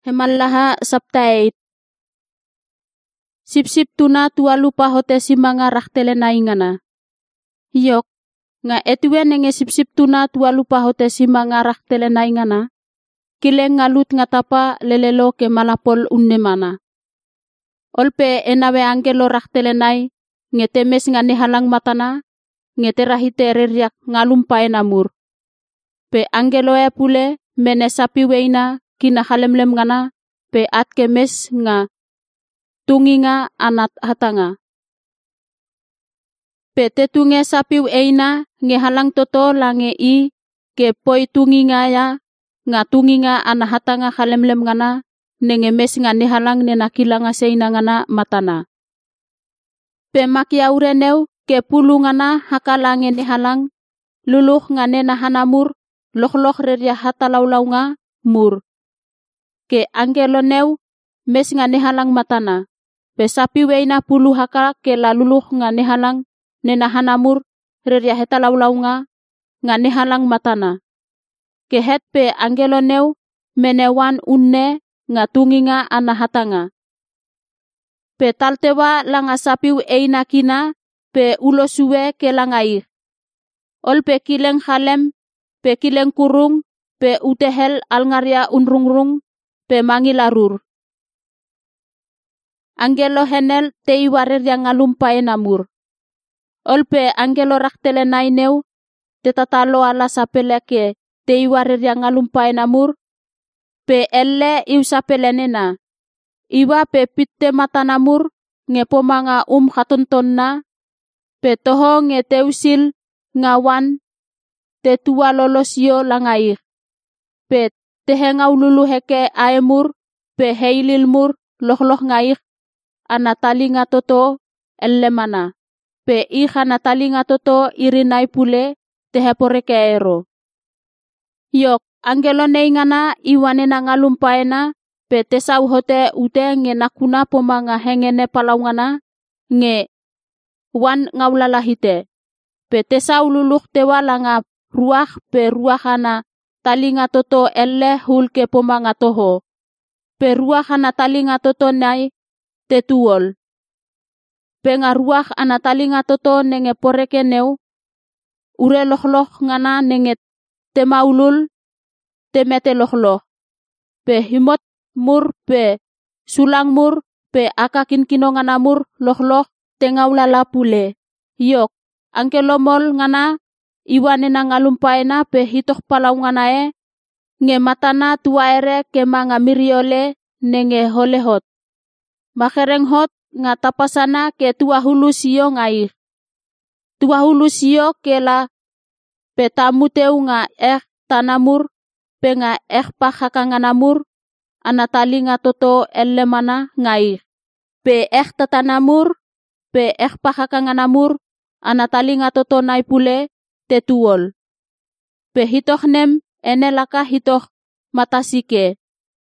Hemallaha saptait. Sip-sip tuna tua lupa hote si mga raktele na ingana. Yok, nga etuen nenge sip-sip tuna tua lupa hote si mga raktele na ingana. Kileng ngalut nga tapa lelelo ke malapol unnemana. Olpe enawe angelo raktele nai, nge temes nga nehalang matana, nge terahite ririak ngalumpay namur. Pe angelo e pule mene sapi weina kina halemlem ngana, pe at kemes nga tunginga anat hatanga. Pe tetunge sapiw eina nge halang toto lange i ke poi tunginga ya nga tunginga ana hatanga halemlem ngana nenge mes nga nehalang nenakilanga seina ngana matana. Pe makia ureneu ke pulu ngana hakalange nehalang luluh nga nenahanamur loh reria hatalaulau nga mur. Ke angelo neu mes nga nehalang matana. Pe sapi weina pulu haka ke laluluh nga nehalang nenahanamur reria hatalaulau nga nehalang matana. Ke het pe angelo neu menewan unne nga tunginga ana hatanga. Pe taltewa langa sapi weina kina pe ulo suwe ke langai. Ol pe kileng halem pe kileng kurung pe utehel alngaria unrungrung pe mangilarur. Angelo henel tei warir yang ngalumpay namur. Olpe angelo raktele naineu tetatalo ala sapeleke tei warir yang ngalumpay namur. Pe elle iu sapelenena. Iwa pe pitte mata namur ngepo mga hatonton na. Pe toho nge teusil ngawan tetua lolosio langair. Pe tehengau lulu heke aemur pe heililmur loh ngair. Anatali nga toto elemana. Pe iha natali nga toto irinay pule teheporeke ero. Yok, angelo neingana iwane na ngalumpay na pe tesau hote ute nge nakuna po mga hengene palaungana nge wan ngaulalahite. Pe tesau luluh tewa langa ruah pe ruahana tali nga toto elle hulke po mga toho. Pe ruahana tali nga toto nai tetuol. Pengaruah anatali nga toto nenge poreke neu. Ure loh ngana nenge temaulul temete loh. Pe himot mur pe sulang mur pe akakin kino ngana mur loh tengaulala pule. Yok, angkelo mol ngana iwane na ngalumpay na pe hitoh palau ngana e. Nge matana tua ere ke mga miriole nenge holehot. Makereng hot nga tapasana ke tua hulu siyo ngair. Tua hulu siyo ke la petamuteu nga tanamur pe nga pahakanganamur anatali nga toto elemana ngair. Pe tatanamur pe pahakanganamur anatali nga toto naipule tetuol. Pe hitoh nem enelaka hitoh matasike.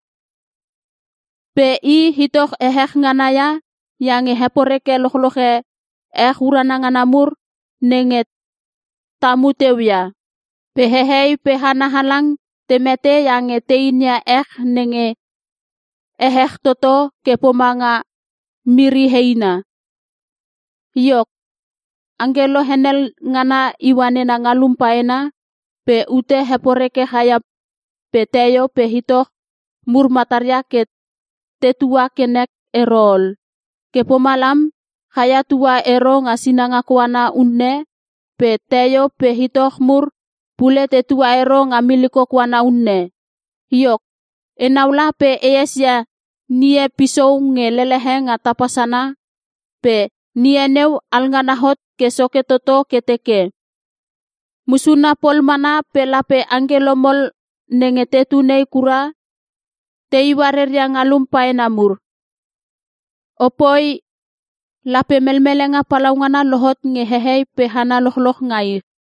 Pe i hitoh nganaya yang heporeke lohe urana nganamur nenget tamu tewya. Pe hehei pe hanahalang temete yang teinya nenge toto ke pomanga miri heina. Yok, angelo henel ngana iwane na ngalumpayna pe ute heporeke hayap pe teyo pe hitoh murmatarya ke tetua kenek erol. Ke pomalam haya tua ero nga sinanga kuana unne pe teyo pe hitoh mur pule tetua ero nga miliko kuana unne. Yok, enaula pe eyesya nie pisou nge lelehe nga tapasana pe nie neu alnganahot ke soke toto keteke. Musuna polmana pe lape angelo mol nenge tetu nei kura tei warer yang ngalumpay namur. Opoi lape melmelenga palaungana lohot nge hehei pe hana loh ngair.